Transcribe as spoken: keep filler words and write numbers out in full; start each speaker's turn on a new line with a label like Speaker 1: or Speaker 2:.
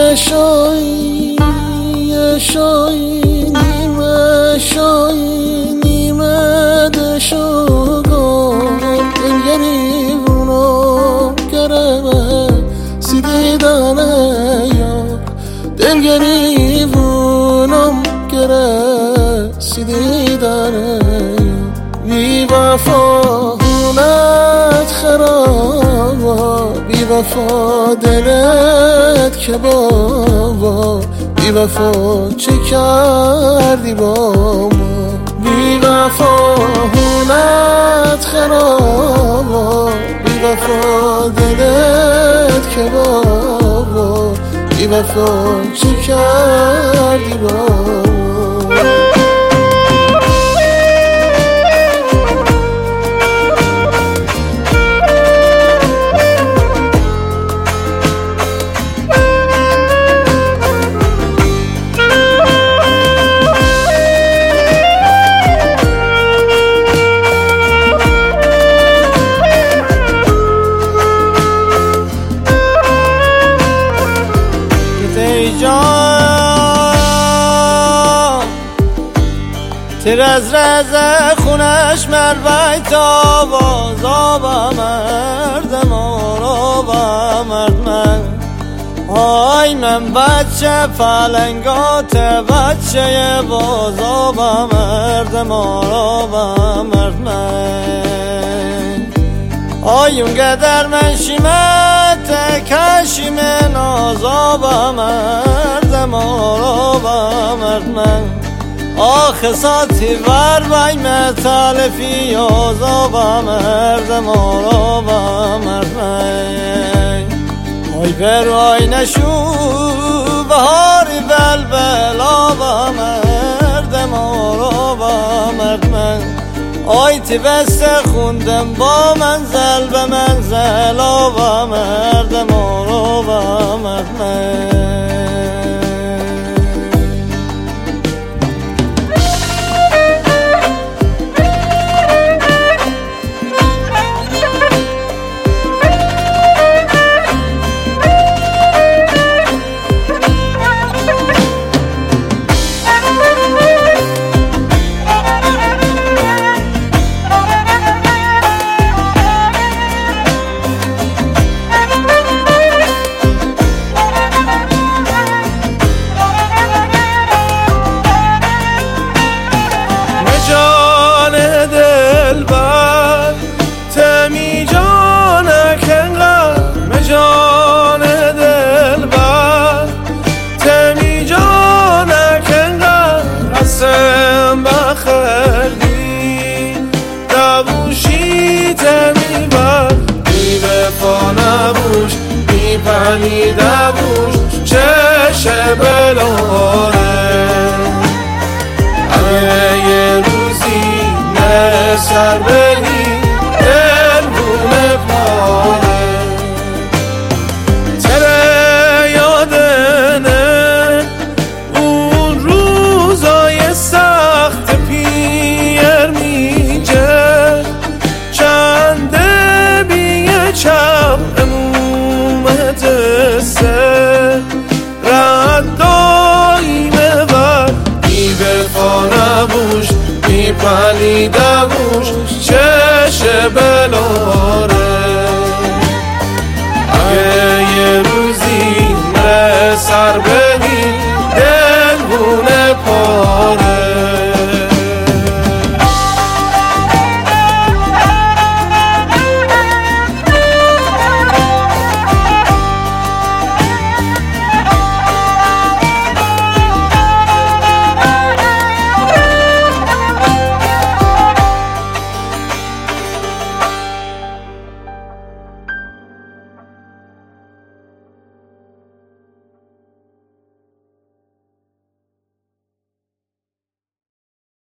Speaker 1: شایی شایی نیمه شایی نیمه دشوگان دلگری بونو کرمه سیدی دانه یا دلگری بونم کره سیدی دانه بی وفا هونت خرابا بی وفا دلت که بابا بی وفا چه کردی با ما بی وفا هونت خرابا بی وفا دلت که بابا بی وفا چه کردی با ما
Speaker 2: تیر از رز خونش مروی تا باز آبا مرد مارا مرد من آی من بچه پلنگات بچه باز آبا مرد مارا مرد من آی اون قدر من شیمت کشیم نازابا مرد مارا مرد من آخ ساتی ور بای مثال فیازا با مرد مارا با مرد من آی برای نشو بهاری بلبلا با مرد مارا با مرد من آی تی بسته خوندم با منزل به منزلا با مرد مارا با مرد من
Speaker 1: پنی دبوش چشه بلاره اگه یه روزی نه سر بگی دل بونه پاره تره یادنه اون روزای سخت پیر میجه چنده بیه چپ پلی دبوش چشه بلاره